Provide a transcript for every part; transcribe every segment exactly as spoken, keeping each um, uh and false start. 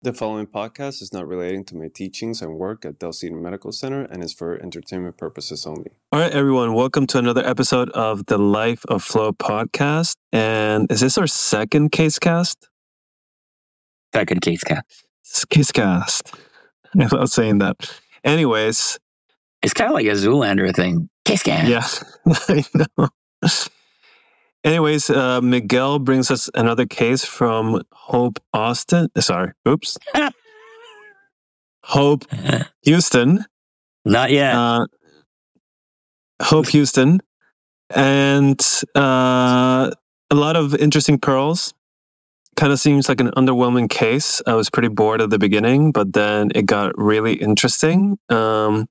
The following podcast is not relating to my teachings and work at Del Cedar Medical Center and is for entertainment purposes only. All right, everyone. Welcome to another episode of the Life of Flow podcast. And is this our second case cast? Second case cast. It's case cast. I love saying that. Anyways. It's kind of like a Zoolander thing. Case cast. Yeah, I know. Anyways, uh, Miguel brings us another case from Hope Austin. Sorry, oops. Hope Houston. Not yet. Uh, Hope Houston. And uh, a lot of interesting pearls. Kind of seems like an underwhelming case. I was pretty bored at the beginning, but then it got really interesting. Um,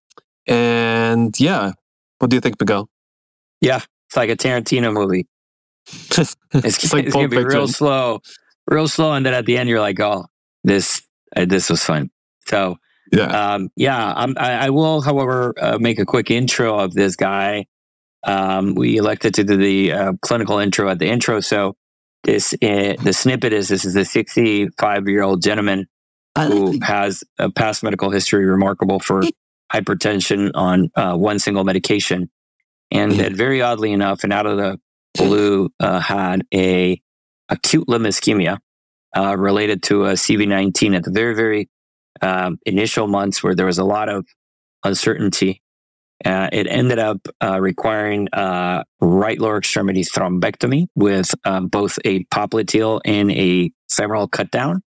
and yeah, what do you think, Miguel? Yeah, it's like a Tarantino movie. it's it's, like it's going to be real slow, real slow. And then at the end, you're like, oh, this uh, this was fun. So, yeah, um, yeah I'm, I, I will, however, uh, make a quick intro of this guy. Um, we elected to do the uh, clinical intro at the intro. So this uh, the snippet is, this is a sixty-five-year-old gentleman who has a past medical history remarkable for hypertension on uh, one single medication. And that very oddly enough, and out of the blue, uh, had a acute limb ischemia uh, related to a C V nineteen at the very, very um, initial months where there was a lot of uncertainty. Uh, it ended up uh, requiring uh, right lower extremity thrombectomy with uh, both a popliteal and a femoral cut down.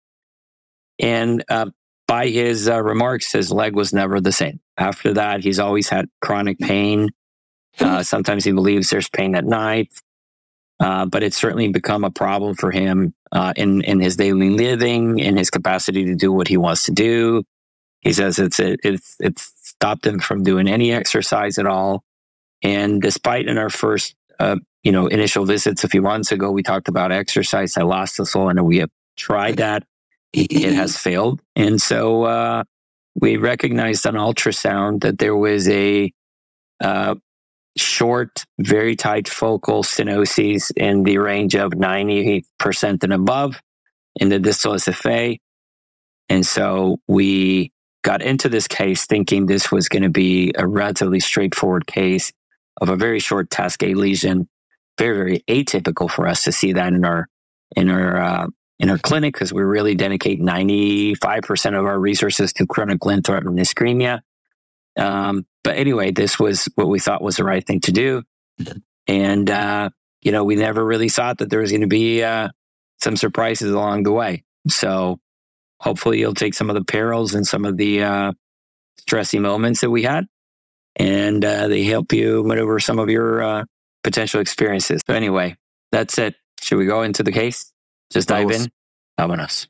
And uh, by his uh, remarks, his leg was never the same. After that, he's always had chronic pain. Uh, sometimes he believes there's pain at night. Uh, but it's certainly become a problem for him uh, in, in his daily living, in his capacity to do what he wants to do. He says it's it, it's it's stopped him from doing any exercise at all. And despite in our first uh, you know initial visits a few months ago, we talked about exercise. I lost the soul, and we have tried that. It has failed, and so uh, we recognized on ultrasound that there was a uh, short, very tight focal stenosis in the range of ninety percent and above in the distal S F A. And so we got into this case thinking this was going to be a relatively straightforward case of a very short task A lesion. Very, very atypical for us to see that in our in our uh, in our clinic, because we really dedicate ninety-five percent of our resources to chronic limb-threatening ischemia. Um, but anyway, this was what we thought was the right thing to do. And, uh, you know, we never really thought that there was going to be uh, some surprises along the way. So hopefully you'll take some of the perils and some of the uh, stressy moments that we had, and uh, they help you maneuver some of your uh, potential experiences. So anyway, that's it. Should we go into the case? Just dive Vamos. in? Vámonos.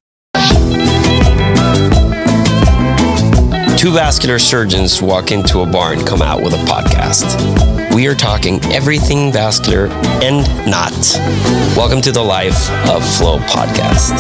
Two vascular surgeons walk into a bar and come out with a podcast. We are talking everything vascular and not. Welcome to the Life of Flow podcast.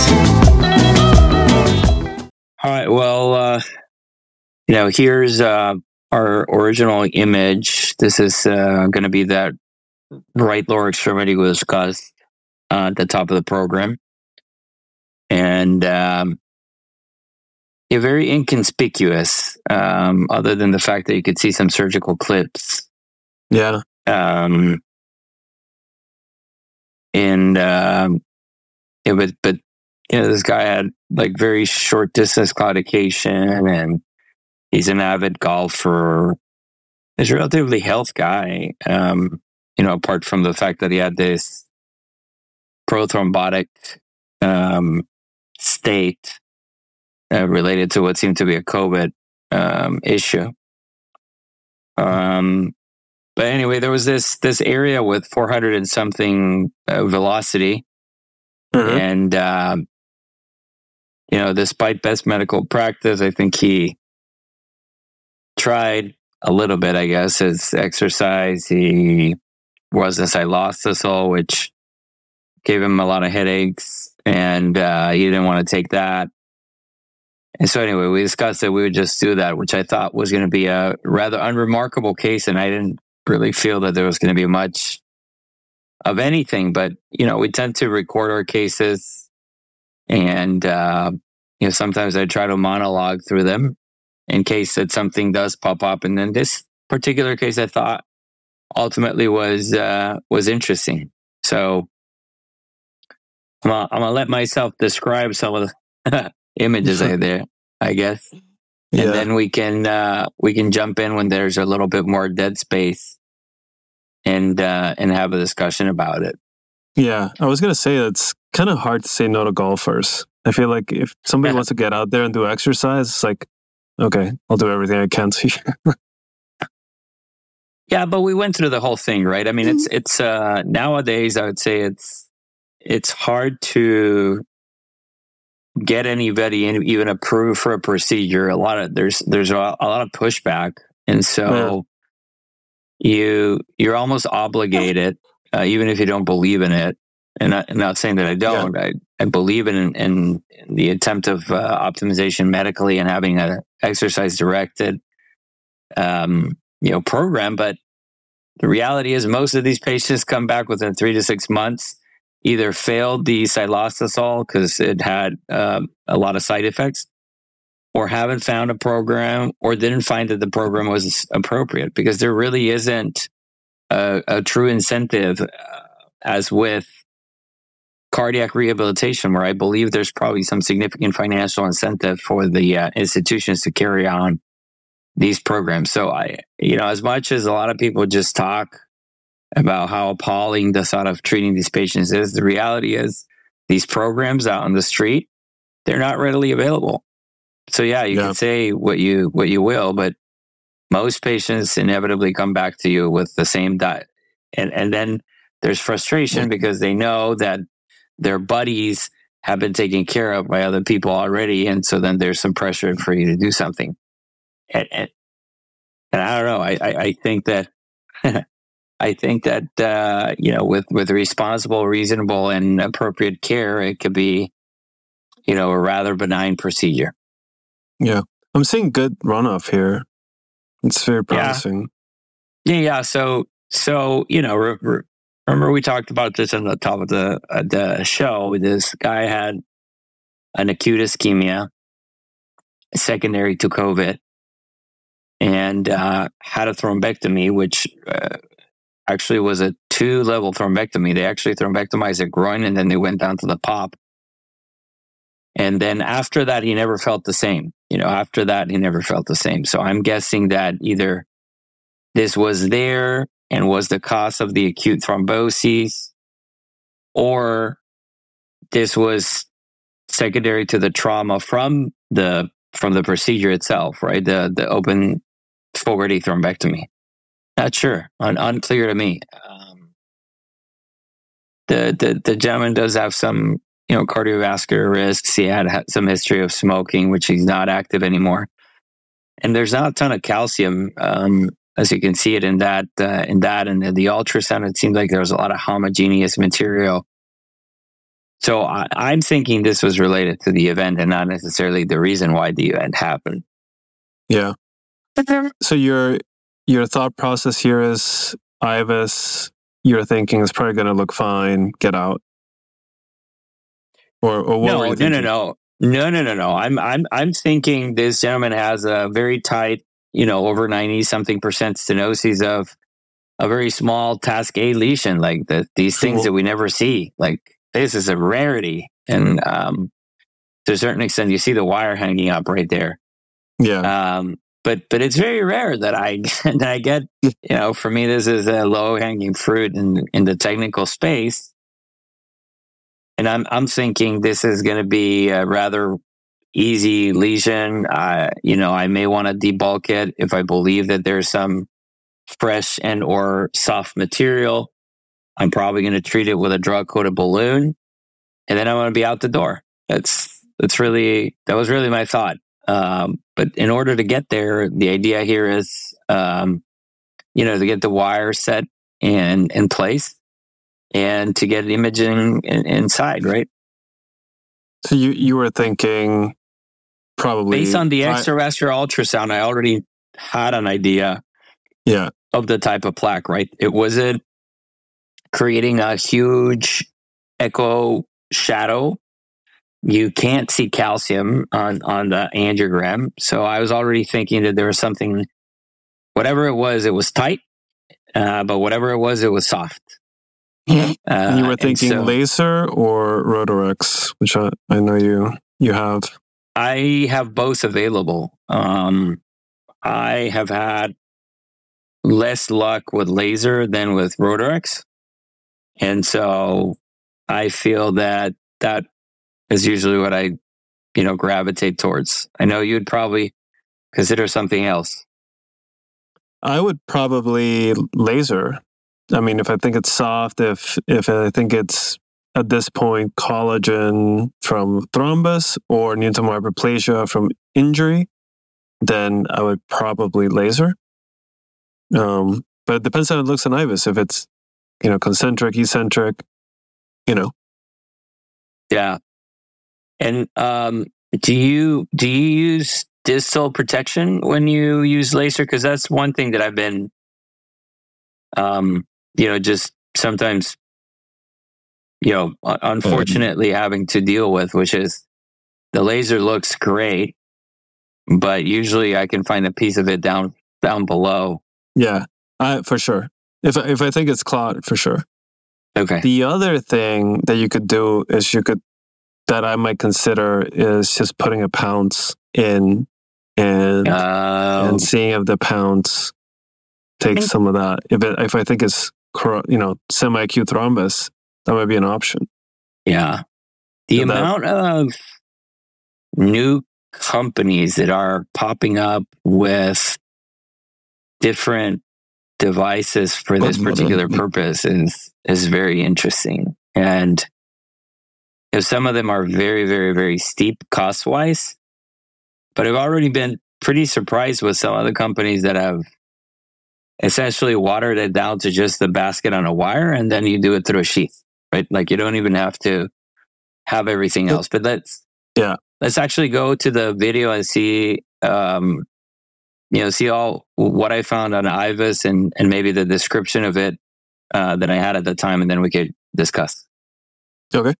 All right. Well, uh, you know, here's uh, our original image. This is uh, going to be that right lower extremity we discussed uh, at the top of the program. And um, yeah, very inconspicuous, um, other than the fact that you could see some surgical clips. Yeah. Um, and um, it was, but you know, this guy had like very short distance claudication, and he's an avid golfer. He's a relatively healthy guy. Um, you know, apart from the fact that he had this prothrombotic um, state. Uh, related to what seemed to be a COVID um, issue. Um, but anyway, there was this this area with four hundred and something uh, velocity. Mm-hmm. And, uh, you know, despite best medical practice, I think he tried a little bit, I guess, his exercise. He was this I lost this all, which gave him a lot of headaches, and uh, he didn't want to take that. And so anyway, we discussed that we would just do that, which I thought was going to be a rather unremarkable case. And I didn't really feel that there was going to be much of anything. But, you know, we tend to record our cases and, uh, you know, sometimes I try to monologue through them in case that something does pop up. And then this particular case, I thought ultimately was uh, was interesting. So I'm gonna, I'm gonna let myself describe some of the images I there, I guess, and Yeah. then we can uh, we can jump in when there's a little bit more dead space and uh, and have a discussion about it. Yeah, I was gonna say it's kind of hard to say no to golfers. I feel like if somebody wants to get out there and do exercise, it's like, okay, I'll do everything I can to. Yeah, but we went through the whole thing, right? I mean, it's it's uh, nowadays I would say it's it's hard to get anybody in, even approved for a procedure. A lot of there's there's a, a lot of pushback, and so yeah. you you're almost obligated, uh, even if you don't believe in it. And I, I'm not saying that I don't. Yeah. I, I believe in, in in the attempt of uh, optimization medically and having a exercise directed, um, you know, program. But the reality is, most of these patients come back within three to six months. Either failed the silostazol because it had um, a lot of side effects, or haven't found a program, or didn't find that the program was appropriate, because there really isn't a, a true incentive, uh, as with cardiac rehabilitation, where I believe there's probably some significant financial incentive for the uh, institutions to carry on these programs. So I, you know, as much as a lot of people just talk about how appalling the thought of treating these patients is, the reality is these programs out on the street, they're not readily available. So yeah, you yeah. can say what you what you will, but most patients inevitably come back to you with the same diet. And and then there's frustration because they know that their buddies have been taken care of by other people already, and so then there's some pressure for you to do something. And, and, and I don't know, I, I, I think that I think that, uh, you know, with, with responsible, reasonable, and appropriate care, it could be, you know, a rather benign procedure. Yeah. I'm seeing good runoff here. It's very promising. Yeah. Yeah. yeah. So, so, you know, re- re- remember we talked about this on the top of the, uh, the show. This guy had an acute ischemia secondary to COVID and uh, had a thrombectomy, which... Uh, actually was a two-level thrombectomy. They actually thrombectomized the groin, and then they went down to the pop. And then after that, he never felt the same. You know, after that, he never felt the same. So I'm guessing that either this was there and was the cause of the acute thrombosis, or this was secondary to the trauma from the from the procedure itself, right? The the open Fogarty thrombectomy. Not sure. Un- unclear to me. Um, the, the the gentleman does have some, you know, cardiovascular risks. He had, had some history of smoking, which he's not active anymore. And there's not a ton of calcium, um, as you can see it in that uh, in that and in the ultrasound. It seems like there was a lot of homogeneous material. So I, I'm thinking this was related to the event and not necessarily the reason why the event happened. Yeah. So you're. Your thought process here is I V A S, you're thinking is probably going to look fine, get out. Or, or what no, were you no, thinking? no, no, no, no, no, no. I'm, I'm, I'm thinking this gentleman has a very tight, you know, over ninety something percent stenosis of a very small task A lesion, like the, these things cool. that we never see. Like this is a rarity, and um, to a certain extent, you see the wire hanging up right there. Yeah. Um, But but it's very rare that I that I get, you know, for me, this is a low hanging fruit in, in the technical space. And I'm I'm thinking this is going to be a rather easy lesion. Uh, you know, I may want to debulk it if I believe that there's some fresh and or soft material. I'm probably going to treat it with a drug coated balloon, and then I'm going to be out the door. That's that's really that was really my thought. Um, but in order to get there, the idea here is, um, you know, to get the wire set in, in place and to get imaging in, inside, right? So you, you were thinking probably... Based on the extravascular I, ultrasound, I already had an idea yeah. of the type of plaque, right? It wasn't creating a huge echo shadow you can't see calcium on, on the angiogram. So I was already thinking that there was something, whatever it was, it was tight, uh, but whatever it was, it was soft. Uh, you were and thinking so laser or Rotarex, which I, I know you you have. I have both available. Um, I have had less luck with laser than with Rotarex. And so I feel that that is usually what I, you know, gravitate towards. I know you'd probably consider something else. I would probably laser. I mean, if I think it's soft, if if I think it's at this point collagen from thrombus or neontoma hyperplasia from injury, then I would probably laser. Um, but it depends how it looks in I V U S. If it's, you know, concentric, eccentric, you know. Yeah. And um, do you do you use distal protection when you use laser? Because that's one thing that I've been, um, you know, just sometimes, you know, unfortunately having to deal with, which is the laser looks great, but usually I can find a piece of it down down below. Yeah, I, for sure. If if I think it's clot, for sure. Okay. The other thing that you could do is you could, that I might consider, is just putting a pounce in and Uh, and seeing if the pounce takes some of that. If it, if I think it's, you know, semi-acute thrombus, that might be an option. yeah. The So that- amount of new companies that are popping up with different devices for this particular purpose is is very interesting. And if some of them are very, very, very steep cost wise, but I've already been pretty surprised with some other companies that have essentially watered it down to just the basket on a wire, and then you do it through a sheath, right? Like you don't even have to have everything else. But let's yeah, let's actually go to the video and see, um, you know, see all what I found on I V U S and and maybe the description of it uh, that I had at the time, and then we could discuss. Okay.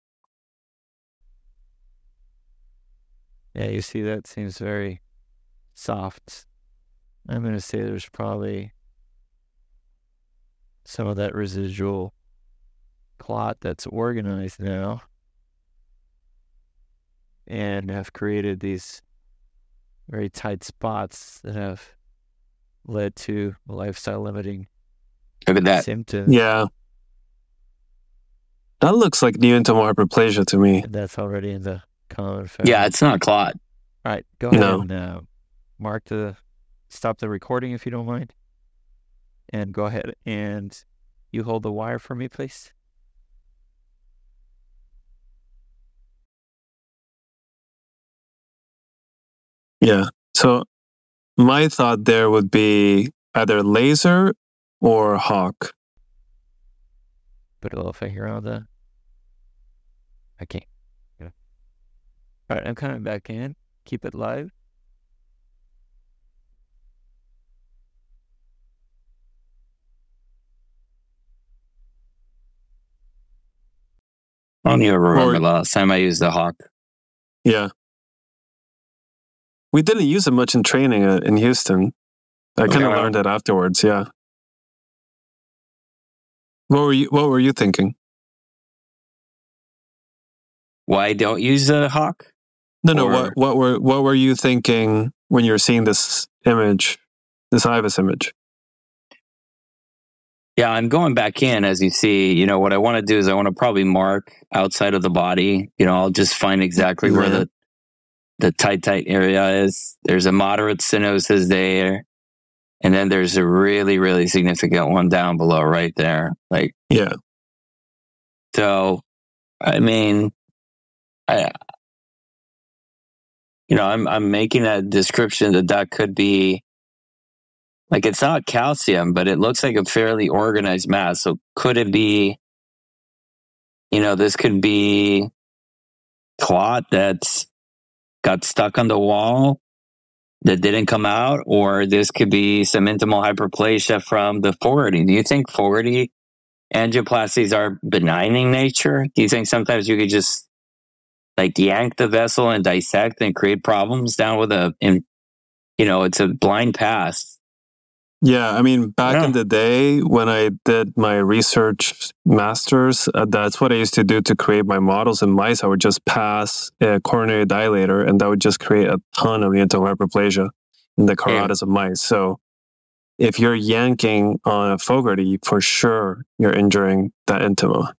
Yeah, you see, that seems very soft. I'm going to say there's probably some of that residual clot that's organized now and have created these very tight spots that have led to lifestyle limiting Look at that. symptoms. Yeah. That looks like neontoma hyperplasia to me. And that's already in the common family. Yeah, it's not clot. All right, go ahead No. and uh, mark the, stop the recording if you don't mind. And go ahead and you hold the wire for me, please. Yeah. So my thought there would be either laser or hawk. Put a little finger on the. I can't. Yeah. All right, I'm coming back in. Keep it live. I don't even remember Or- the last time I used the hawk. Yeah. We didn't use it much in training uh, in Houston. I kind of Okay. learned it afterwards. Yeah. What were you What were you thinking? Why don't use the hawk? No, no. Or- What What were What were you thinking when you were seeing this image, this I V U S image? Yeah, I'm going back in, as you see. You know, what I want to do is I want to probably mark outside of the body. You know, I'll just find exactly where Yeah. the the tight, tight area is. There's a moderate stenosis there. And then there's a really, really significant one down below right there. Like, Yeah. so, I mean, I, you know, I'm, I'm making a description that that could be, like, it's not calcium, but it looks like a fairly organized mass. So could it be, you know, this could be clot that's got stuck on the wall that didn't come out, or this could be some intimal hyperplasia from the Fogarty. Do you think Fogarty angioplasties are benign in nature? Do you think sometimes you could just like yank the vessel and dissect and create problems down with a, in, you know, it's a blind pass. Yeah, I mean, back Yeah. in the day when I did my research masters, uh, that's what I used to do to create my models in mice. I would just pass a coronary dilator, and that would just create a ton of neonatal hyperplasia in the carotids of mice. So if you're yanking on a Fogarty, for sure you're injuring that intima.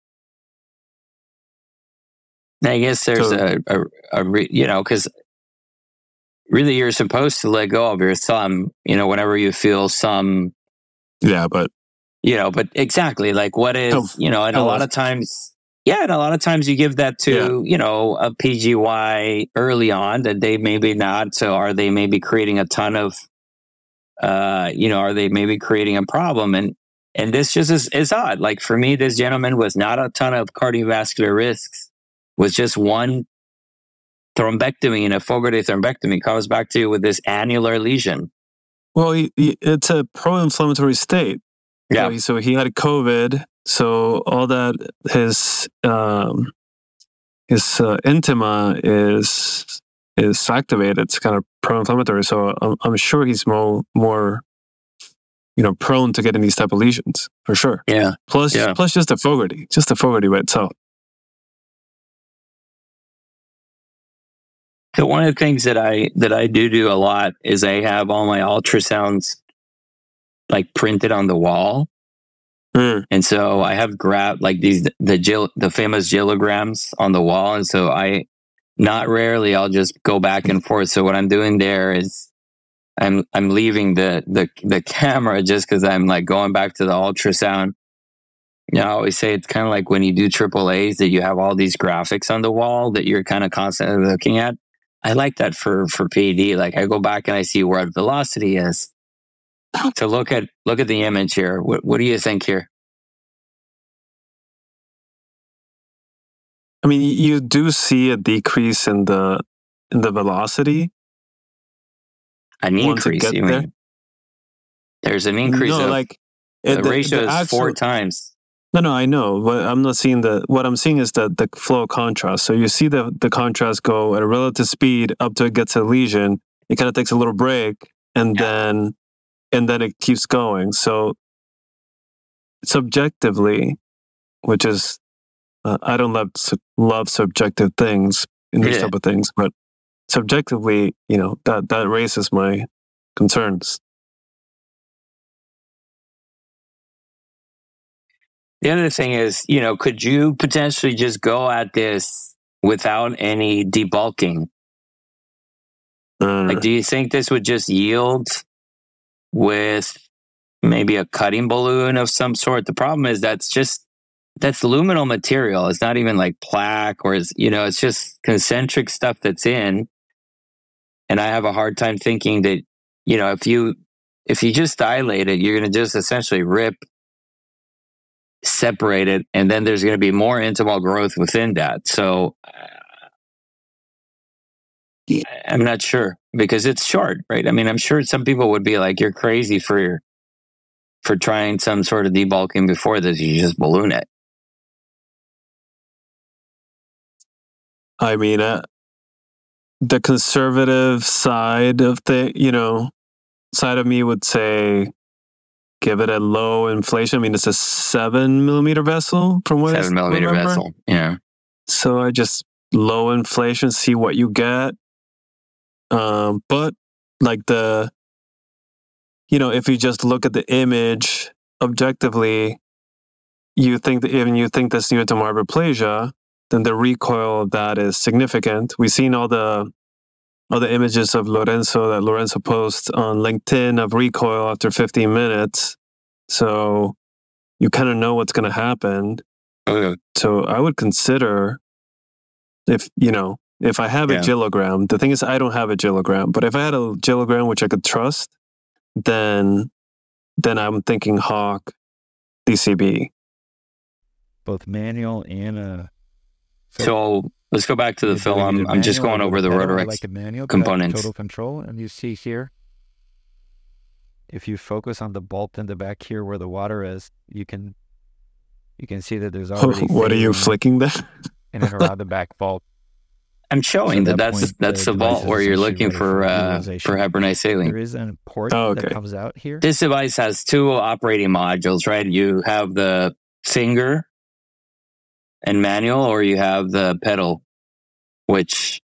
I guess there's So- a, a, a re, you know, because really you're supposed to let go of your thumb, you know, whenever you feel some, Yeah, but you know, but exactly like what is, Oh, you know, and a hello. lot of times, yeah, and a lot of times you give that to, you know, a P G Y early on that they maybe not. So are they maybe creating a ton of, uh, you know, are they maybe creating a problem? And, and this just is, is odd. Like for me, this gentleman was not a ton of cardiovascular risks, was just one thrombectomy, and a Fogarty thrombectomy comes back to you with this annular lesion. well, he, he, it's a pro-inflammatory state. Yeah. So he, so he had COVID. So all that his um, his uh, intima is is activated. It's kind of pro-inflammatory. So I'm, I'm sure he's more more you know prone to getting these type of lesions for sure. Yeah. Plus Yeah. plus just the Fogarty, just the Fogarty by itself. So one of the things that I that I do do a lot is I have all my ultrasounds like printed on the wall, Mm. and so I have grabbed like these the gil, the famous gillograms on the wall, and so I not rarely I'll just go back and forth. So what I'm doing there is I'm I'm leaving the the the camera just because I'm like going back to the ultrasound. You know, I always say it's kind of like when you do triple A's that you have all these graphics on the wall that you're kind of constantly looking at. I like that for, for P E D. Like I go back and I see where velocity is. So look at, look at the image here. What, what do you think here? I mean, you do see a decrease in the in the velocity. An Once it increase, gets you there? mean? There's an increase no, of, like the it- ratio is actual- four times. No, no, I know. What I'm not seeing the what I'm seeing is the the flow of contrast. So you see the the contrast go at a relative speed up to it gets a lesion. It kind of takes a little break, and Yeah. then and then it keeps going. So subjectively, which is uh, I don't love su- love subjective things in these Yeah. type of things, but subjectively, you know that that raises my concerns. The other thing is, you know, could you potentially just go at this without any debulking? Uh, Like, do you think this would just yield with maybe a cutting balloon of some sort? The problem is that's just, that's luminal material. It's not even like plaque or, it's, you know, it's just concentric stuff that's in. And I have a hard time thinking that, you know, if you, if you just dilate it, you're going to just essentially rip, separate it, and then there's going to be more intimal growth within that. So Yeah. I'm not sure because it's short, right? I mean, I'm sure some people would be like, you're crazy for for trying some sort of debulking before this. You just balloon it. I mean, uh, the conservative side of the, you know, side of me would say, give it a low inflation. I mean, it's a seven millimeter vessel from what I Seven millimeter remember. vessel. Yeah. So I just low inflation, see what you get. Um, but like the, you know, if you just look at the image objectively, you think that even you think that's neonatal hyperplasia, then the recoil of that is significant. We've seen all the all the images of Lorenzo that Lorenzo posts on LinkedIn of recoil after fifteen minutes. So you kind of know what's going to happen. Okay. So I would consider if, you know, if I have Yeah. a gillogram, the thing is I don't have a gillogram, but if I had a gillogram which I could trust, then then I'm thinking Hawk D C B. Both manual and a. So let's go back to the Either film. either I'm, I'm just manual going or over the pedal. I Rotarex like a manual 'cause I have components. total control, and you see here, if you focus on the bolt in the back here where the water is, you can you can see that there's already What are you failing flicking there? in and around the back vault. I'm showing So that, at that that's point, that's the the vault device where is you're essentially looking ready for for uh, utilization. for hypernight saline. There is a port Oh, okay. that comes out here. This device has two operating modules, right? You have the finger and manual, or you have the pedal, which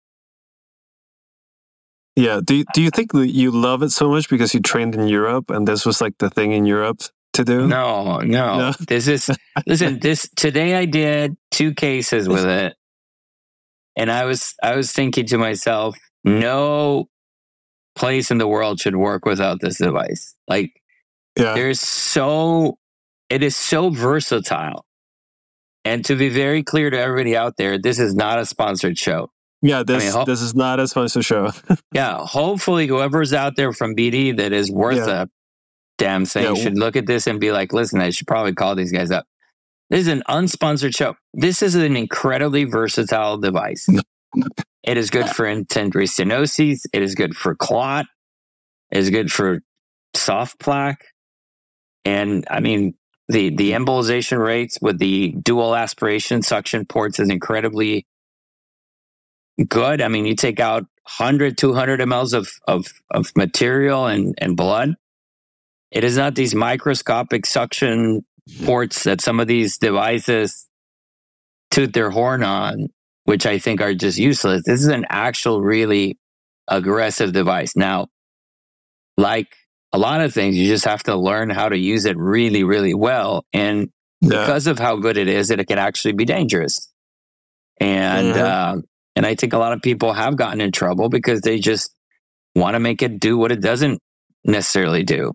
Yeah. Do you, do you think that you love it so much because you trained in Europe and this was like the thing in Europe to do? no, no. No? This is listen. This today I did two cases with it, and I was I was thinking to myself, no place in the world should work without this device. Like Yeah. there's so it is so versatile. And to be very clear to everybody out there, this is not a sponsored show. Yeah. This, I mean, ho- this is not a sponsored show. Yeah, hopefully whoever's out there from B D that is worth Yeah. a damn thing Yeah. should look at this and be like, listen, I should probably call these guys up. This is an unsponsored show. This is an incredibly versatile device. It is good for intent restenosis. It is good for clot. It is good for soft plaque. And I mean, the, the embolization rates with the dual aspiration suction ports is incredibly good. I mean, you take out one hundred, two hundred milliliters of, of, of material and, and blood. It is not these microscopic suction ports that some of these devices toot their horn on, which I think are just useless. This is an actual really aggressive device. Now, like a lot of things, you just have to learn how to use it really, really well. And Yeah. because of how good it is, it can actually be dangerous. And, Mhm. uh, and I think a lot of people have gotten in trouble because they just want to make it do what it doesn't necessarily do.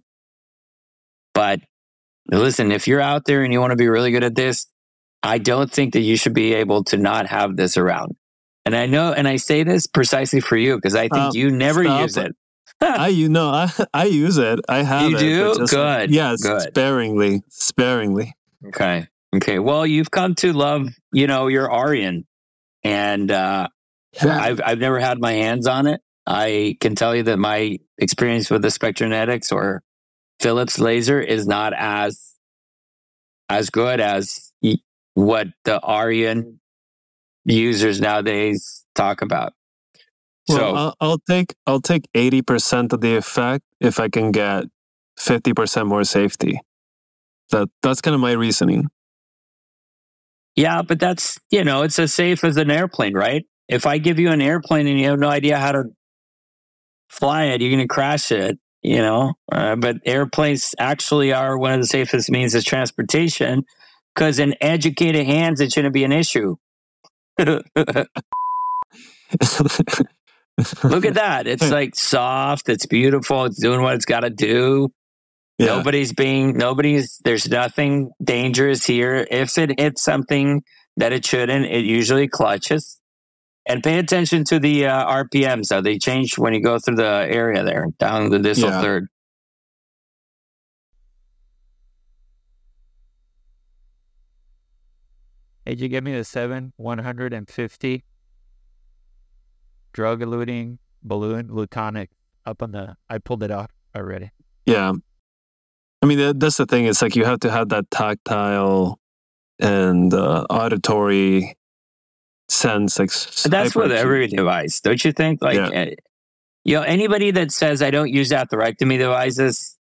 But listen, if you're out there and you want to be really good at this, I don't think that you should be able to not have this around. And I know, and I say this precisely for you because I think Stop. you never Stop. use it. I you know I I use it. I have You it. do? but just- Good, Yes, good. sparingly, sparingly. Okay. Okay. Well, you've come to love, you know, your Arian. And uh, I've, I've never had my hands on it. I can tell you that my experience with the Spectranetics or Philips laser is not as as good as y- what the Arian users nowadays talk about. Well, So I'll, I'll take I'll take eighty percent of the effect if I can get fifty percent more safety. That that's kind of my reasoning. yeah, but that's, you know, it's as safe as an airplane, right? If I give you an airplane and you have no idea how to fly it, you're going to crash it, you know? Uh, but airplanes actually are one of the safest means of transportation because in educated hands, it shouldn't be an issue. Look at that. It's like soft. It's beautiful. It's doing what it's got to do. Yeah. Nobody's being, nobody's, there's nothing dangerous here. If it hits something that it shouldn't, it usually clutches. And pay attention to the uh, R P Ms. How they change when you go through the area there, down the distal Yeah. third. Hey, did you give me the seven one hundred fifty drug eluting balloon Lutonic up on the? I pulled it off already. Yeah. I mean, that, that's the thing. It's like you have to have that tactile and uh, auditory sense. Like, But that's with hyper- every device, don't you think? Like, Yeah. uh, you know, anybody that says I don't use atherectomy devices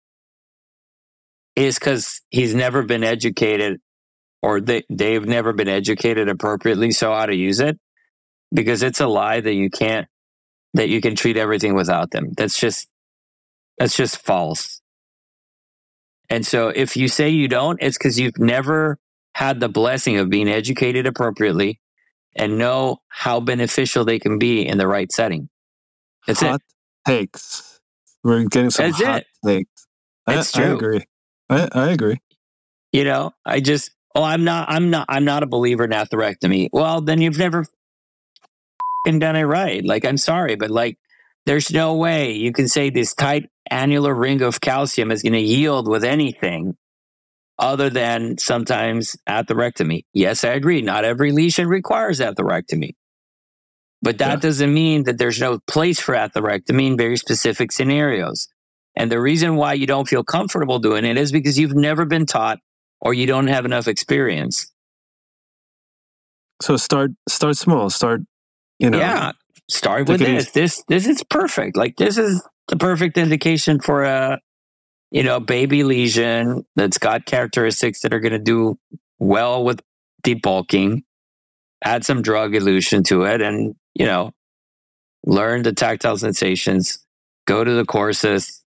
is because he's never been educated, or they they've never been educated appropriately, so how to use it. Because it's a lie that you can't, that you can treat everything without them. That's just that's just false. And so if you say you don't, it's because you've never had the blessing of being educated appropriately and know how beneficial they can be in the right setting. That's hot takes. We're getting some That's hot it. takes. I, It's I true. agree. I, I agree. it. You know, I just, oh, I'm not, I'm not, I'm not a believer in atherectomy. Well, then you've never f***ing done it right. Like, I'm sorry, but like, there's no way you can say this tight annular ring of calcium is going to yield with anything other than sometimes atherectomy. Yes, I agree. Not every lesion requires atherectomy. But that Yeah. doesn't mean that there's no place for atherectomy in very specific scenarios. And the reason why you don't feel comfortable doing it is because you've never been taught or you don't have enough experience. So start start small. Start You know, yeah, start with take it this. easy. This this is perfect. Like this is the perfect indication for a you know baby lesion that's got characteristics that are going to do well with debulking. Add some drug elution to it, and you know, learn the tactile sensations. Go to the courses.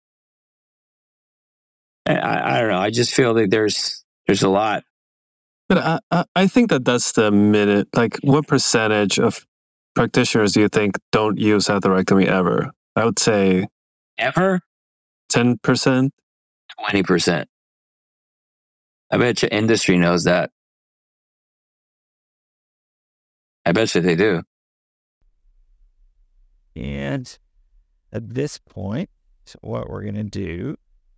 I, I, I don't know. I just feel that there's there's a lot. But I, I, I think that that's the minute. Like, what percentage of practitioners do you think don't use atherectomy ever? I would say Ever ten percent. twenty percent. I bet you industry knows that. I bet you they do. And at this point, what we're going to do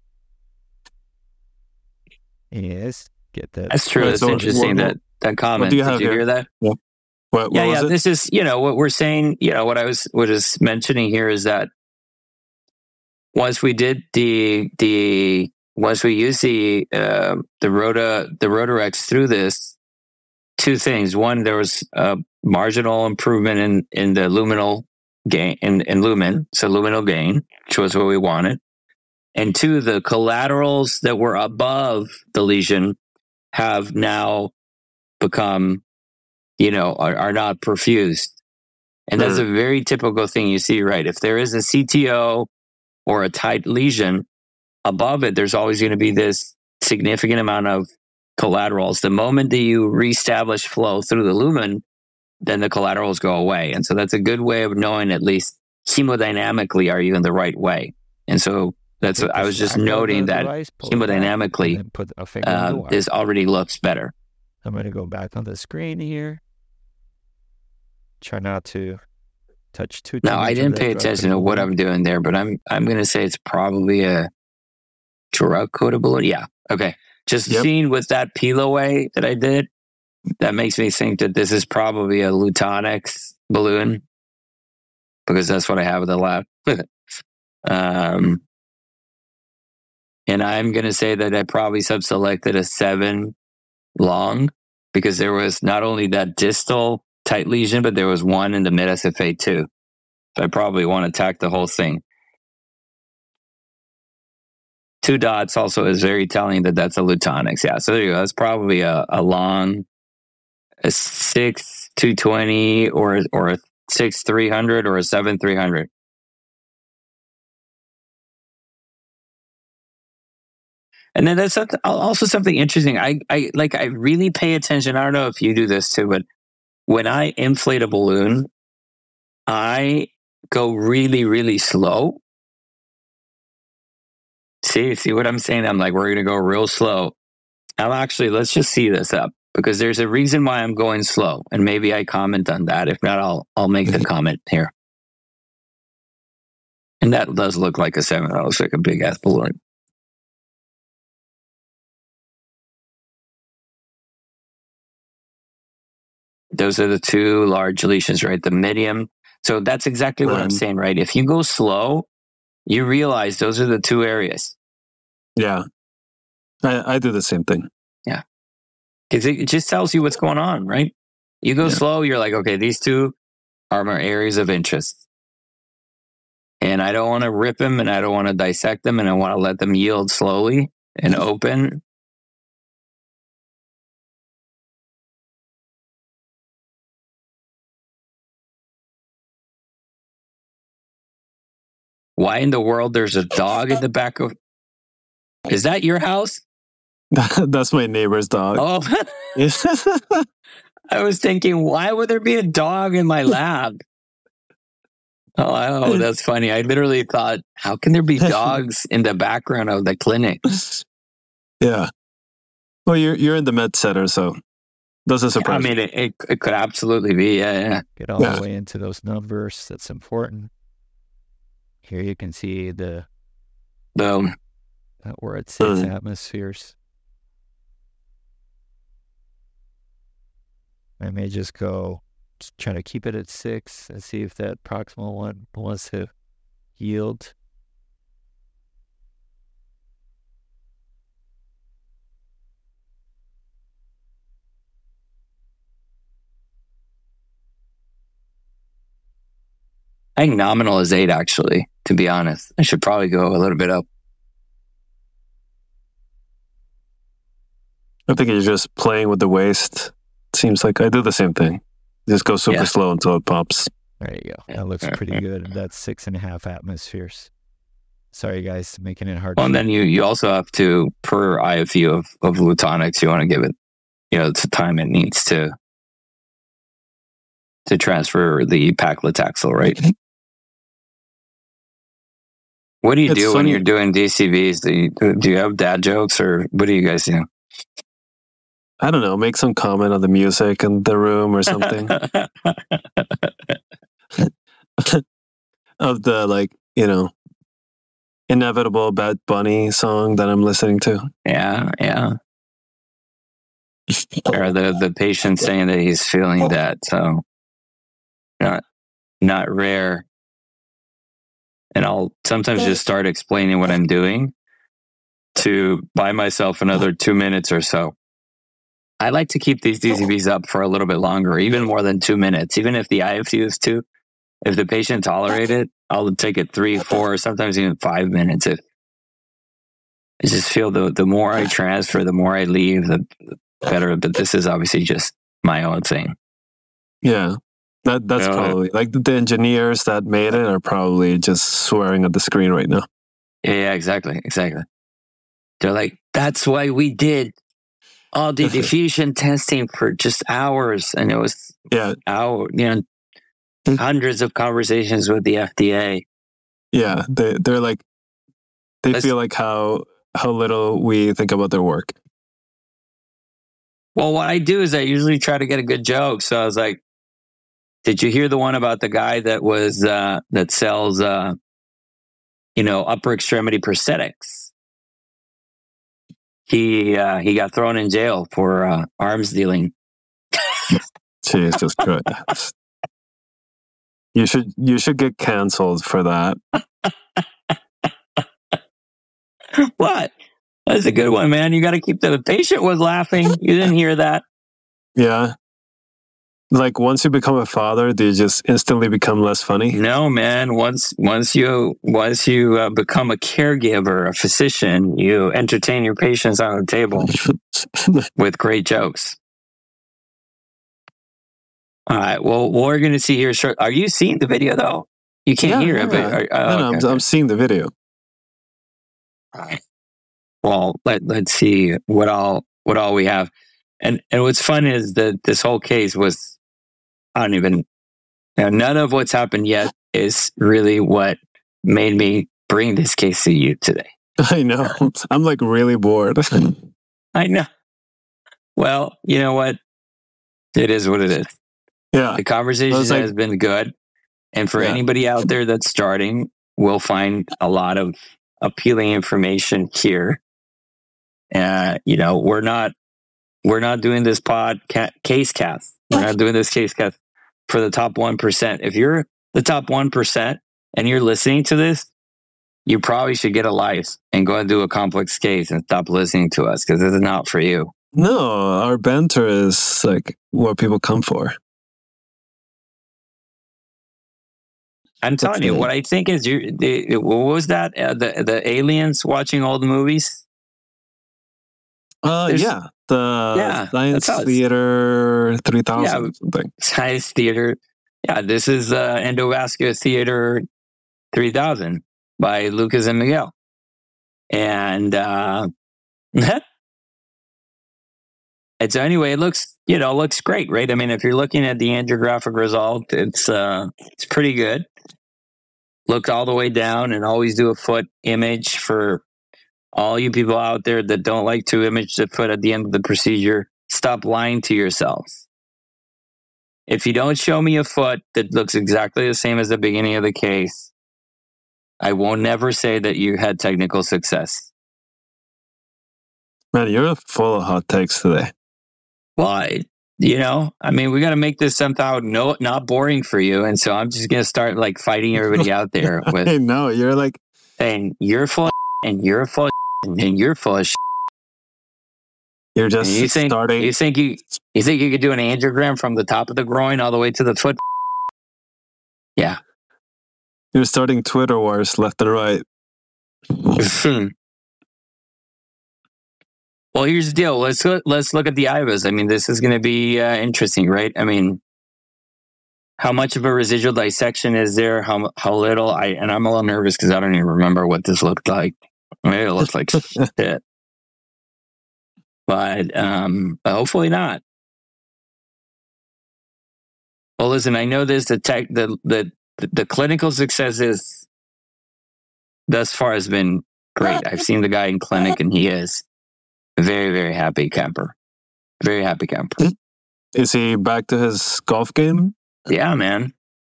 is get that. That's true. Right, That's so interesting. what- that that comment. do you Did have you here? hear that? What, what Yeah, was yeah. it? This is you know what we're saying. You know what I was what is mentioning here is that once we did the the once we used the uh, the Rota the Rotarex through this, two things. One, there was a marginal improvement in in the luminal gain in, in lumen, so luminal gain, which was what we wanted. And two, the collaterals that were above the lesion have now become, you know, are, are not perfused. And that's a very typical thing you see, right? If there is a C T O or a tight lesion above it, there's always going to be this significant amount of collaterals. The moment that you reestablish flow through the lumen, then the collaterals go away. And so that's a good way of knowing, at least hemodynamically, are you in the right way? And so that's Take what I the was just stack of the noting that device, pull it back, hemodynamically, and then put a finger on the um, wire. this already looks better. I'm going to go back on the screen here. Try not to touch too, too Now, much I of didn't that pay drug attention to what balloon. I'm doing there, but I'm I'm going to say it's probably a drug-coated balloon. Yeah. Okay. Just Yep. seeing with that peel away that I did, that makes me think that this is probably a Lutonix balloon, because that's what I have in the lab. um, and I'm going to say that I probably sub-selected a seven long, because there was not only that distal tight lesion, but there was one in the mid S F A too. So I probably want to attack the whole thing. Two dots also is very telling that that's a Lutonix. Yeah, so there you go. That's probably a, a long, a six two twenty or or a six three hundred or a seven three hundred. And then that's something, also something interesting. I, I like I really pay attention. I don't know if you do this too, but when I inflate a balloon, I go really, really slow. See, see what I'm saying? I'm like, we're going to go real slow. I'm actually, let's just see this up, because there's a reason why I'm going slow. And maybe I comment on that. If not, I'll, I'll make the comment here. And that does look like a seven. That looks like a big ass balloon. Those are the two large lesions, right? The medium. So that's exactly what I'm saying, right? If you go slow, you realize those are the two areas. Yeah. I, I do the same thing. Yeah. Because it, it just tells you what's going on, right? You go Yeah. slow, you're like, okay, these two are my areas of interest. And I don't want to rip them, and I don't want to dissect them, and I want to let them yield slowly and open. Why in the world there's a dog in the back of... Is that your house? That's my neighbor's dog. Oh, I was thinking, why would there be a dog in my lab? Oh, oh, that's funny. I literally thought, how can there be dogs in the background of the clinic? Yeah. Well, you're you're in the med center, so doesn't surprise I mean, it, it, it could absolutely be. Yeah, yeah. Get all Yeah. the way into those numbers. That's important. Here you can see the Boom. uh, we're at six Mm. atmospheres. I may just go just try to keep it at six and see if that proximal one wants to yield. I think nominal is eight, actually, to be honest. I should probably go a little bit up. I think you're just playing with the waist. Seems like I do the same thing. Just go super Yeah. slow until it pops. There you go. That looks pretty good. That's six and a half atmospheres. Sorry, guys, making it hard. Well, and for then you, you also have to, per I F U of, of Lutonix, you want to give it, you know, the time it needs to to transfer the paclitaxel, right? What do you It's do when funny- you're doing D C Vs? Do you, do you have dad jokes, or what do you guys do? I don't know. Make some comment on the music in the room or something. Of the, like, you know, inevitable Bad Bunny song that I'm listening to. yeah, yeah. Or the, the patient saying that he's feeling that, so not not rare. And I'll sometimes just start explaining what I'm doing to buy myself another two minutes or so. I like to keep these D C Vs up for a little bit longer, even more than two minutes. Even if the I F U is two, if the patient tolerates it, I'll take it three, four, sometimes even five minutes. If I just feel the the more I transfer, the more I leave, the better. But this is obviously just my own thing. Yeah. That that's Yeah. probably like the engineers that made it are probably just swearing at the screen right now. Yeah, yeah, exactly, exactly. They're like, that's why we did all the diffusion testing for just hours, and it was Yeah. hour, you know, hundreds of conversations with the F D A. Yeah. They they're like they Let's- feel like how how little we think about their work. Well, what I do is I usually try to get a good joke. So I was like, did you hear the one about the guy that was uh, that sells, uh, you know, upper extremity prosthetics? He uh, he got thrown in jail for uh, arms dealing. Jesus Christ. You should you should get canceled for that. What? That's a good one, man. You got to keep the, the patient was laughing. You didn't hear that. Yeah. Like once you become a father, do you just instantly become less funny? No, man. Once once you once you uh, become a caregiver, a physician, you entertain your patients on the table with great jokes. All right. Well, what we're going to see here short. Are you seeing the video though? You can't Yeah, hear it, yeah. but are, oh, no, no, okay, I'm, I'm seeing the video. okay. Well, let let's see what all what all we have. And and what's fun is that this whole case was, I don't even, you know, none of what's happened yet is really what made me bring this case to you today. I know. I'm like really bored. I know. Well, you know what? It is what it is. Yeah. The conversation I was like- has been good. And for Yeah. anybody out there that's starting, we'll find a lot of appealing information here. Uh, you know, we're not we're not doing this pod ca- case cast. We're not doing this case cast for the top one percent. If you're the top one percent and you're listening to this, you probably should get a life and go and do a complex case and stop listening to us, because this is not for you. No, our banter is like what people come for. I'm telling you, it. what I think is, you. The, what was that? Uh, the the aliens watching all the movies. Uh, There's- yeah. The Yeah, Science that's how it's- Theater three thousand Yeah. or something. Science Theater. Yeah, this is uh, Endovascular Theater three thousand by Lucas and Miguel. And uh, and so anyway, it looks, you know, looks great, right? I mean, if you're looking at the angiographic result, it's uh, it's pretty good. Look all the way down and always do a foot image for all you people out there that don't like to image the foot at the end of the procedure. Stop lying to yourselves. If you don't show me a foot that looks exactly the same as the beginning of the case, I won't never say that you had technical success. Man, you're full of hot takes today. Well, I, you know, I mean, we got to make this somehow no, not boring for you. And so I'm just going to start like fighting everybody out there I with know. You're like, saying, you're full of and you're full of and you're full of you're And just you think starting. you think you you think you could do an angiogram from the top of the groin all the way to the foot? Yeah, You're starting Twitter wars left and right. Well, here's the deal. Let's look, let's look at the I V As. I mean, this is going to be uh, interesting, right? I mean, how much of a residual dissection is there? How how little? I and I'm a little nervous because I don't even remember what this looked like. Maybe it looked like shit, but um, hopefully not. Well, listen, I know this. The tech, the the the clinical successes thus far has been great. I've seen the guy in clinic, and he is a very, very happy camper. Very happy camper. Is he back to his golf game? Yeah, man.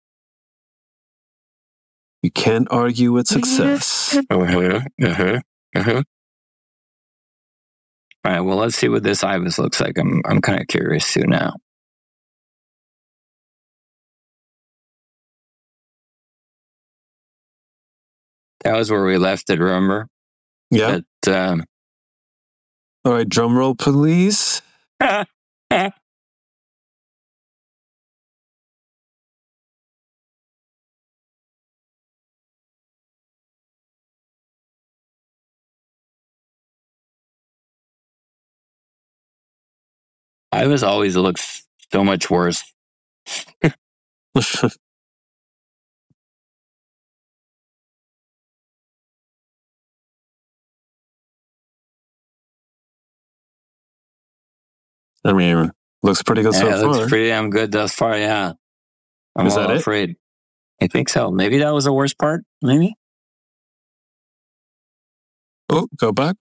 You can't argue with success. Uh-huh, uh-huh, uh-huh. All right, well, let's see what this I V A S looks like. I'm I'm kind of curious too now. That was where we left it, remember? Yeah. But, um, all right, drum roll, please. I was always looks so much worse. I mean, looks pretty good Yeah, so it far. looks pretty damn good thus far, yeah. I'm Is a that little it? afraid. I think so. Maybe that was the worst part, maybe? Oh, go back.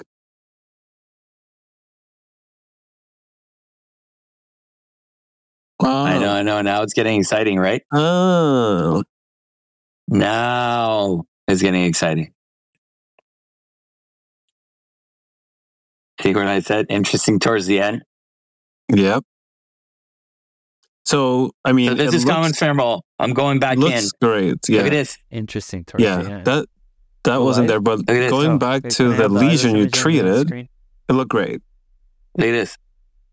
Wow. I know, I know. Now it's getting exciting, right? Oh. Now it's getting exciting. See what I said? Interesting towards the end. Yep. So, I mean, So this it is looks, Common Thermal. I'm going back looks in. great. Yeah. Look at this. Interesting towards Yeah, the end. that that Oh, wasn't I- there, but Look at this. going Oh, back wait, to can I the have the I V A S lesion you image on the treated, screen? it looked great. Look at this.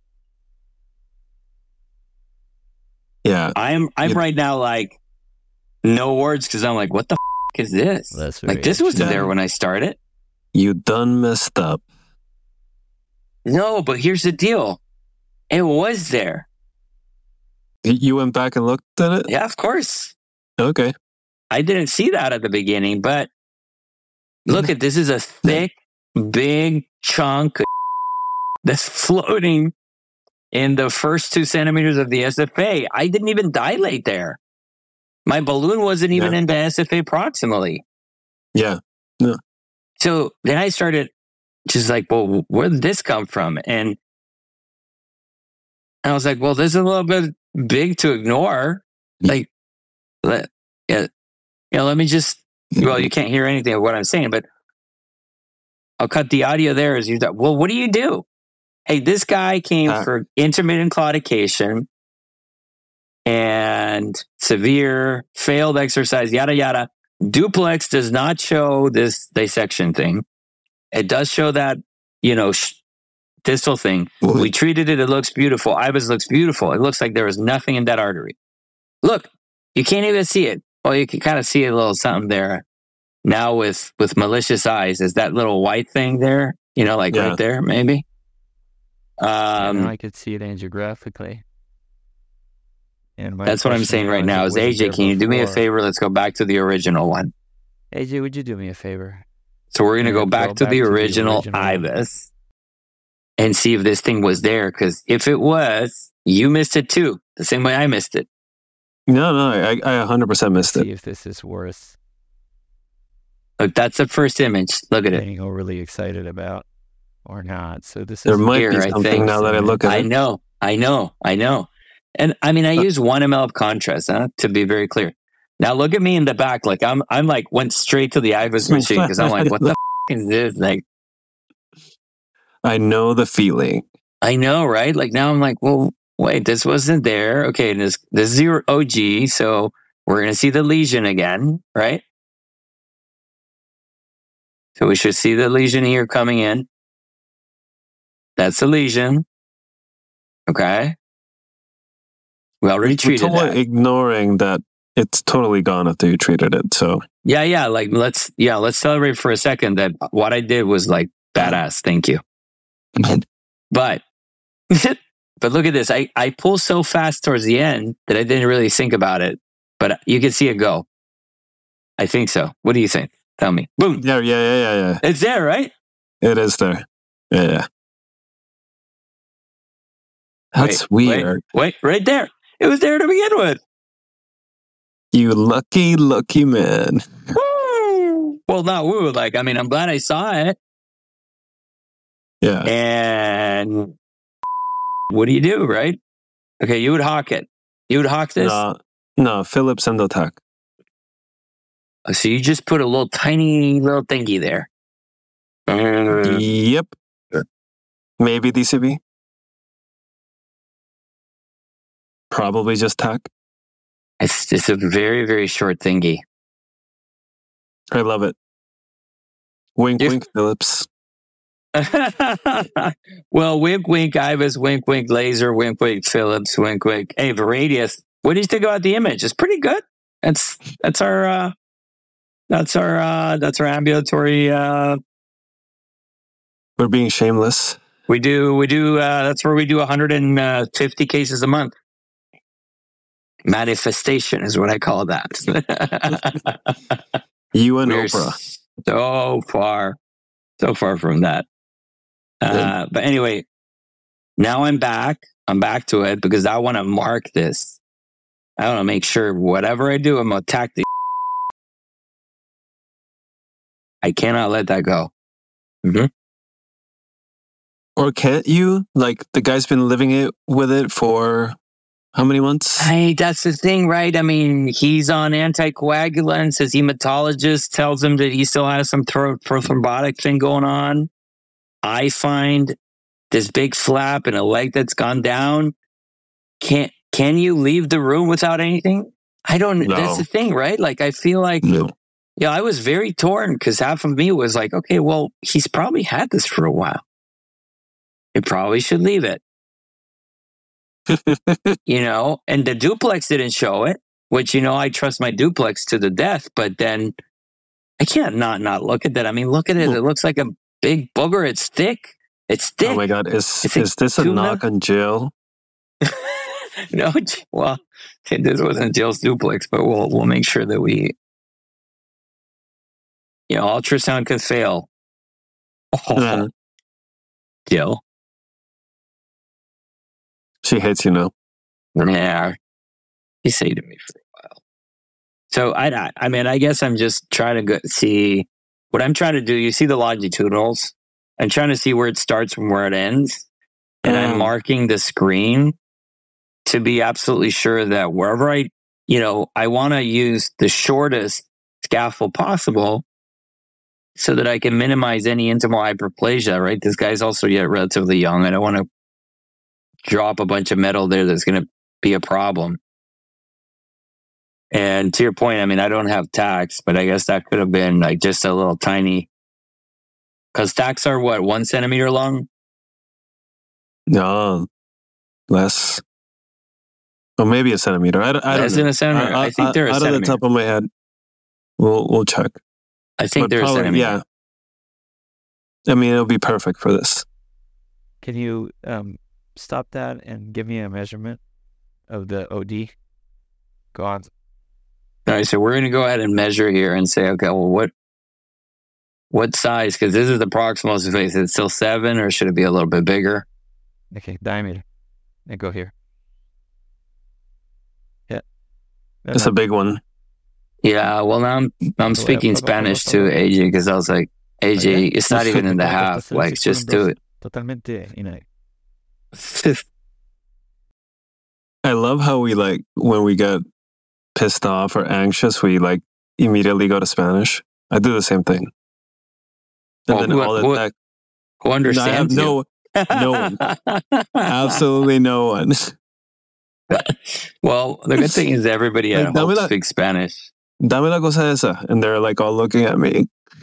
Yeah. I'm I'm You- right now like no words because I'm like, what the f- is this? That's very Like this wasn't interesting. there when I started. You done messed up. No, but here's the deal. It was there. Y- You went back and looked at it? Yeah, of course. Okay. I didn't see that at the beginning, but look at this is a thick, big chunk that's floating in the first two centimeters of the S F A. I didn't even dilate there. My balloon wasn't even Yeah. in the S F A proximally. Yeah. So then I started just like, well, where did this come from? And I was like, well, this is a little bit big to ignore. Like, let, yeah, you know, let me just, well, you can't hear anything of what I'm saying, but I'll cut the audio there as you, well, what do you do? Hey, this guy came Uh, for intermittent claudication and severe failed exercise, yada, yada. Duplex does not show this dissection thing. It does show that, you know, sh- distal thing. Well, We treated it. It looks beautiful. I V A S looks beautiful. It looks like there was nothing in that artery. Look, you can't even see it. Well, you can kind of see a little something there. Now with, with malicious eyes, is that little white thing there? You know, like Yeah. right there, maybe? Yeah, Um, now I could see it angiographically. And my that's what I'm question saying right was, now it is, wasn't A J, there can you do me a before. favor? Let's go back to the original one. A J, would you do me a favor? So we're going to Yeah, go back go to back the to the original, original I one. V A S and see if this thing was there. Because if it was, you missed it too, the same way I missed it. no, no, I, I one hundred percent missed See it. if this is worth Look, that's the first image. Look at it. getting overly excited about or not. So this There is might here, be I something think. now that I look at I it. know, I know, I know. And I mean, I Uh, use one milliliter of contrast, huh, to be very clear. Now look at me in the back. Like I'm, I'm like went straight to the I V A S machine because I'm like, what the f- is this? Like, I know the feeling. I know, right? Like now I'm like, well, wait, this wasn't there. Okay, this this is your O G, so we're gonna see the lesion again, right? So we should see the lesion here coming in. That's the lesion. Okay. We already We're treated totally that. ignoring that it's totally gone after you treated it. So Yeah, yeah. Like let's yeah, let's celebrate for a second that what I did was like badass. Thank you. But but look at this. I, I pull so fast towards the end that I didn't really think about it. But you can see it go. I think so. What do you think? Tell me. Boom. yeah, yeah, yeah, yeah, yeah. It's there, right? It is there. Yeah, yeah. That's Wait, weird. Wait, wait, right there. It was there to begin with. You lucky, lucky man. Woo! Well, not woo. Like, I mean, I'm glad I saw it. Yeah. And what do you do, right? Okay, you would hawk it. You would hawk this. No, no, Philips Endotac. So you just put a little tiny little thingy there. Uh, Yep. Maybe D C B. Probably just tack. It's it's a very, very short thingy. I love it. Wink, If- wink, Philips. Well, wink, wink, Ibis, wink, wink, laser, wink, wink, Phillips, wink, wink. Hey, Varadius, what do you think about the image? It's pretty good. That's that's our uh, that's our uh, that's our ambulatory. Uh, We're being shameless. we do we do uh, that's where we do one hundred fifty cases a month. Manifestation is what I call that. You and We're Oprah. so far, so far from that. Uh, but anyway, now I'm back. I'm back to it because I want to mark this. I want to make sure whatever I do, I'm going to attack the. I cannot let that go. Mm-hmm. Or can't you? Like, the guy's been living it with it for how many months? Hey, that's the thing, right? I mean, he's on anticoagulants. His hematologist tells him that he still has some throat thrombotic thing going on. I find this big flap and a leg that's gone down. Can can you leave the room without anything? I don't. No. That's the thing, right? Like I feel like, No. yeah, I was very torn because half of me was like, okay, well, he's probably had this for a while. He probably should leave it, you know. And the duplex didn't show it, which you know I trust my duplex to the death. But then I can't not not look at that. I mean, look at it. It looks like a big booger. It's thick. It's thick. Oh my God. Is, Is it is this a tuna? knock on Jill? No, well, this wasn't Jill's duplex, but we'll we'll make sure that we, you know, ultrasound could fail. Oh, Uh, Jill, she hates you now. yeah, he said to me for a while. So I, I, I mean, I guess I'm just trying to go, see what I'm trying to do. You see the longitudinals. I'm trying to see where it starts from where it ends, and I'm Mm. marking the screen to be absolutely sure that wherever I, you know, I want to use the shortest scaffold possible so that I can minimize any intimal hyperplasia, right? This guy's also yet relatively young. I don't want to drop a bunch of metal there that's going to be a problem. And to your point, I mean, I don't have tacks, but I guess that could have been like just a little tiny, because tacks are what, one centimeter long? No, less. Or maybe a centimeter. I, don't- I don't Less know. than a centimeter. I think they're a out of centimeter. the top of my head. We'll we'll check. I think But they're a probably- centimeter. Yeah. I mean, it'll be perfect for this. Can you um, stop that and give me a measurement of the O D? Go on. All right, so we're going to go ahead and measure here and say, okay, well, what what size? Because this is the proximal surface. Is it still seven, or should it be a little bit bigger? Okay, diameter. And go here. Yeah. No, It's no. a big one. Yeah. Well, now I'm I'm Wait, speaking hold on, hold on, Spanish hold to on. A J because I was like, A J, Oh, yeah? it's not even in the half. Like, just do it. Totalmente inay. I love how we like when we get pissed off or anxious, we like immediately go to Spanish. I do the same thing. And Oh, then who- all the who- tech. Who I have understands no, no one. absolutely no one. Well, the good thing is everybody at Like, dame home la- speaks Spanish. Dame la cosa esa. And they're like all looking at me.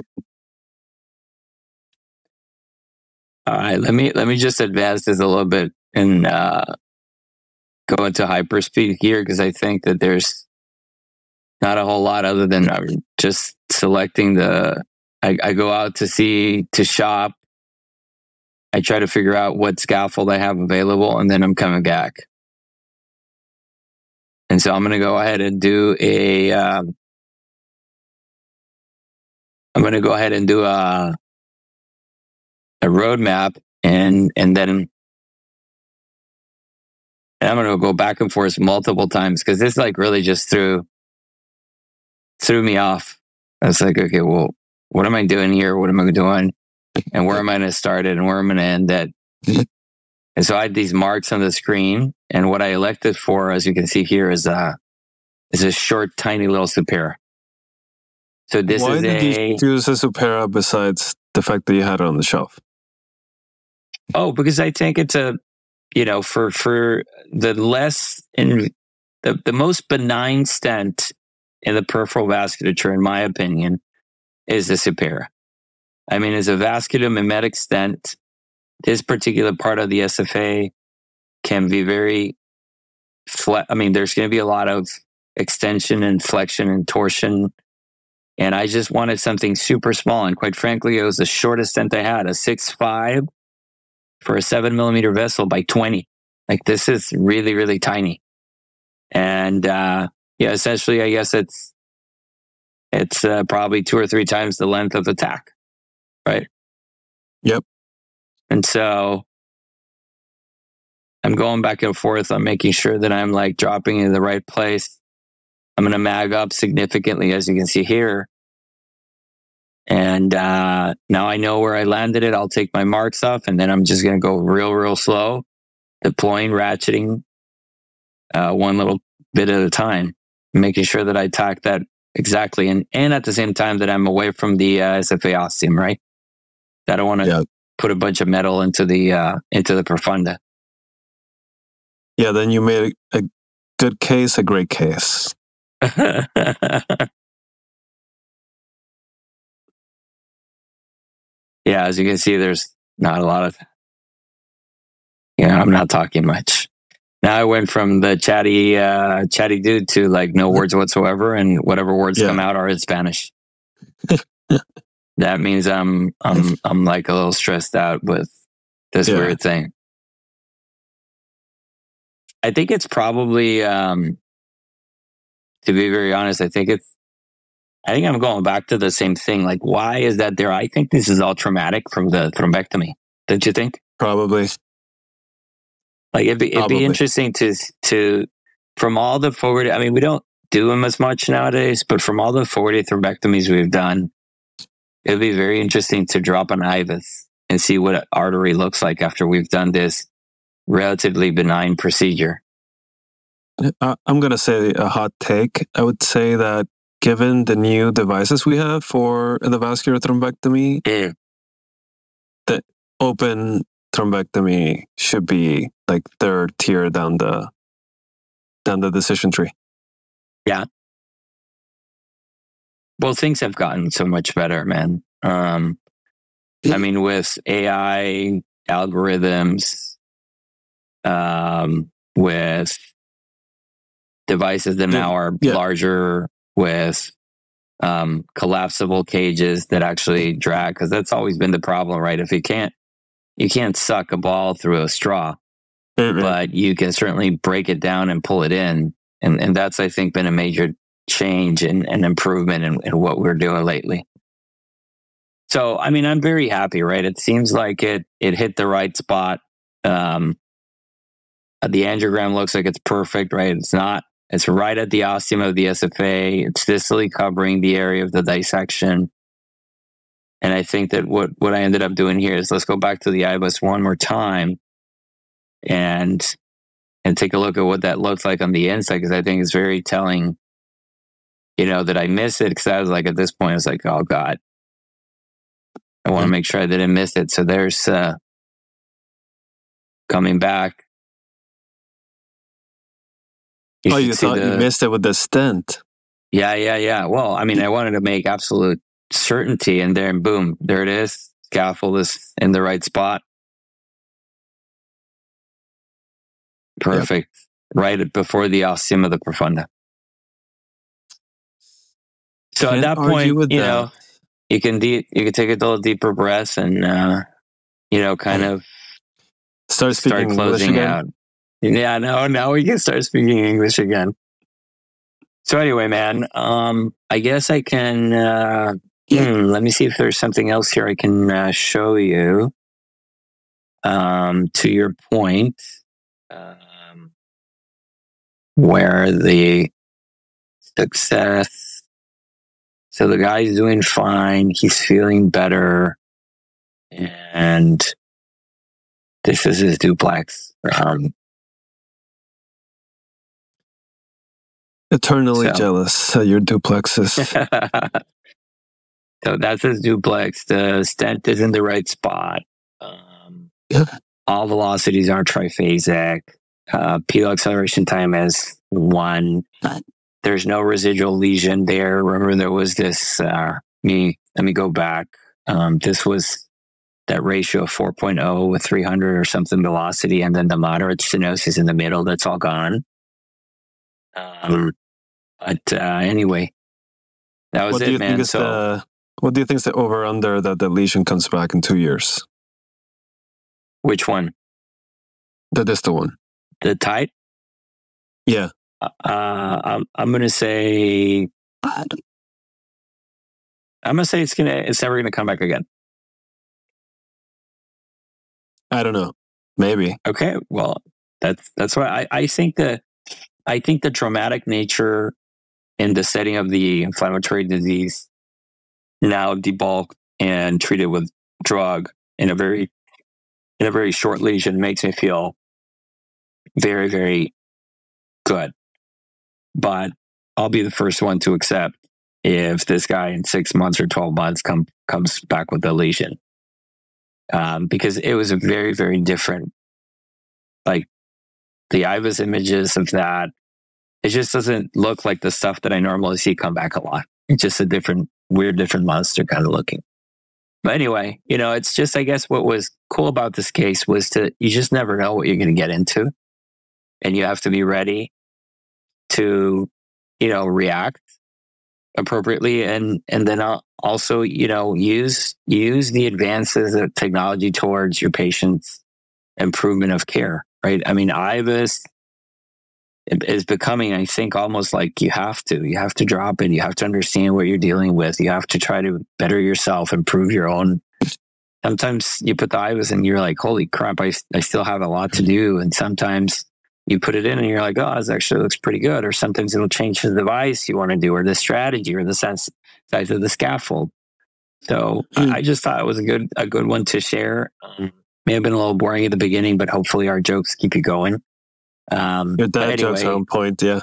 All right, let me let me just advance this a little bit and uh, go into hyperspeed here because I think that there's not a whole lot other than I'm just selecting the, I, I go out to see, to shop. I try to figure out what scaffold I have available, and then I'm coming back. And so I'm going to go ahead and do a, um, I'm going to go ahead and do a, a roadmap, and, and then and I'm going to go back and forth multiple times, because this like really just threw, threw me off. I was like, okay, well, what am I doing here? What am I doing? And where am I going to start it, and where am I going to end it? And so I had these marks on the screen, and what I elected for, as you can see here, is a, is a short, tiny little Supera. So this Why is did a... you choose a Supera besides the fact that you had it on the shelf? Oh, because I think it's a, you know, for, for the less, in the, the most benign stent in the peripheral vasculature, in my opinion, is the Supera. I mean, as a vasculomimetic stent, this particular part of the S F A can be very flat. I mean, there's going to be a lot of extension and flexion and torsion. And I just wanted something super small. And quite frankly, it was the shortest stent I had, a six five for a seven millimeter vessel by twenty. Like, this is really, really tiny. And, uh, yeah, essentially, I guess it's, it's uh, probably two or three times the length of the tack. Right. Yep. And so I'm going back and forth. I'm making sure that I'm like dropping in the right place. I'm going to mag up significantly, as you can see here. And uh, now I know where I landed it. I'll take my marks off, and then I'm just going to go real, real slow, deploying, ratcheting uh, one little bit at a time, making sure that I tack that exactly. And, and at the same time that I'm away from the uh, S F A ostium, right? I don't want to yeah. put a bunch of metal into the uh, into the profunda. Yeah, then you made a, a good case, a great case. Yeah, as you can see, there's not a lot of. Yeah, I'm not talking much. Now I went from the chatty, uh, chatty dude to like no words whatsoever, and whatever words yeah. come out are in Spanish. That means I'm I'm I'm like a little stressed out with this yeah. weird thing. I think it's probably, um, to be very honest, I think it's. I think I'm going back to the same thing. Like, why is that there? I think this is all traumatic from the thrombectomy. Don't you think? Probably. Like, it'd be it'd probably. be interesting to to from all the forward. I mean, we don't do them as much nowadays, but from all the forwarded thrombectomies we've done. It'd be very interesting to drop an I V U S and see what an artery looks like after we've done this relatively benign procedure. I'm going to say a hot take. I would say that given the new devices we have for the vascular thrombectomy, yeah. the open thrombectomy should be like third tier down the down the decision tree. Yeah. Well, things have gotten so much better, man. Um, I mean, with A I algorithms, um, with devices that now are yeah. larger, with um, collapsible cages that actually drag, because that's always been the problem, right? If you can't, you can't suck a ball through a straw, mm-hmm. but you can certainly break it down and pull it in, and and that's, I think, been a major change and, and improvement in, in what we're doing lately. So, I mean, I'm very happy, right? It seems like it it hit the right spot. Um, the angiogram looks like it's perfect, right? It's not. It's right at the ostium of the S F A. It's distally covering the area of the dissection. And I think that what, what I ended up doing here is let's go back to the I V U S one more time and and take a look at what that looks like on the inside, because I think it's very telling. You know, that I missed it, because I was like, at this point, I was like, oh, God. I want to make sure I didn't miss it. So there's uh, coming back. You oh, you thought the, you missed it with the stent. Yeah, yeah, yeah. Well, I mean, I wanted to make absolute certainty, and then boom, there it is. Scaffold is in the right spot. Perfect. Yep. Right before the ostium of the profunda. So Can't at that argue point, with you that. know, you can de- you can take a little deeper breath and uh, you know, kind of Start start speaking English closing again. out. Yeah, no, now we can start speaking English again. So anyway, man, um, I guess I can. Uh, hmm, let me see if there's something else here I can uh, show you. Um, to your point, um, where the success. So the guy's doing fine. He's feeling better, and this is his duplex. Um, Eternally So- jealous of your duplexes. So that's his duplex. The stent is in the right spot. Um, Yeah. all velocities are triphasic. Uh, pedal acceleration time is one. There's no residual lesion there. Remember, there was this. Uh, me. Let me go back. Um, this was that ratio of four point oh with three hundred or something velocity, and then the moderate stenosis in the middle. That's all gone. Um, but uh, anyway, that was What do it, you man. think is So. the What do you think is the over under that the lesion comes back in two years? Which one? The distal one. The tight? Yeah. Uh, I'm I'm gonna say I'm gonna say it's gonna it's never gonna come back again. I don't know. Maybe. Okay, well that's that's why I, I think the I think the traumatic nature in the setting of the inflammatory disease now debulked and treated with drug in a very in a very short lesion makes me feel very, very good. But I'll be the first one to accept if this guy in six months or twelve months come, comes back with a lesion. Um, because it was a very, very different, like the I V U S images of that. It just doesn't look like the stuff that I normally see come back a lot. It's just a different, weird, different monster kind of looking. But anyway, you know, it's just, I guess what was cool about this case was to, you just never know what you're going to get into. And you have to be ready to, you know, react appropriately. And, and then also, you know, use, use the advances of technology towards your patient's improvement of care, right? I mean, I V U S is becoming, I think, almost like you have to, you have to drop it. You have to understand what you're dealing with. You have to try to better yourself, improve your own. Sometimes you put the I V U S and you're like, holy crap, I, I still have a lot to do. And sometimes you put it in and you're like, oh, this actually looks pretty good. Or sometimes it'll change the device you want to do, or the strategy, or the size size of the scaffold. So Mm. I just thought it was a good, a good one to share. Um, may have been a little boring at the beginning, but hopefully our jokes keep you going. Um, Your but dad jokes are anyway, on point, yeah.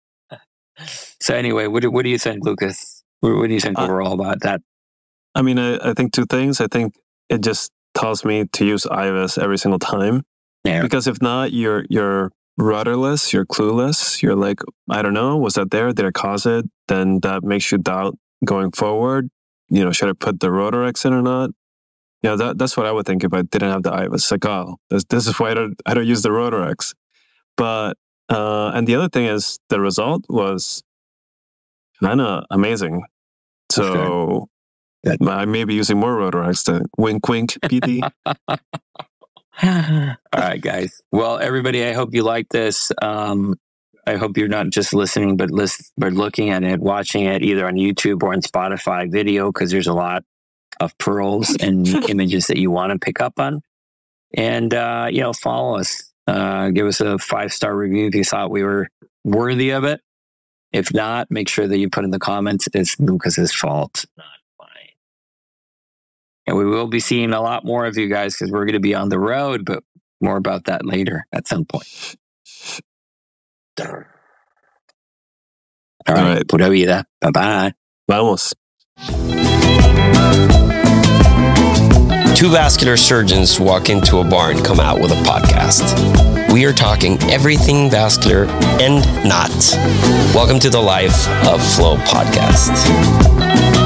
so anyway, what do, what do you think, Lucas? What, what do you think Uh, overall about that? I mean, I, I think two things. I think it just tells me to use I V U S every single time. Yeah. Because if not, you're you're rudderless, you're clueless. You're like, I don't know, was that there? Did it cause it? Then that makes you doubt going forward. You know, should I put the Rotarex in or not? Yeah, that that's what I would think if I didn't have the I V U S. Like, oh, this, this is why I don't I don't use the Rotarex. But uh, and the other thing is the result was kind of amazing. So Good. I may be using more Rotarex to wink, wink, P D. All right, guys. Well, everybody, I hope you like this. Um, I hope you're not just listening, but listen, but looking at it, watching it either on YouTube or on Spotify video, because there's a lot of pearls and images that you want to pick up on. And, uh, you know, follow us. Uh, give us a five-star review if you thought we were worthy of it. If not, make sure that you put in the comments, it's Lucas's fault, not mine. And we will be seeing a lot more of you guys because we're going to be on the road, but more about that later at some point. All right. All right. Pura vida. Bye-bye. Vamos. Two vascular surgeons walk into a bar and come out with a podcast. We are talking everything vascular and not. Welcome to the Life of Flow podcast.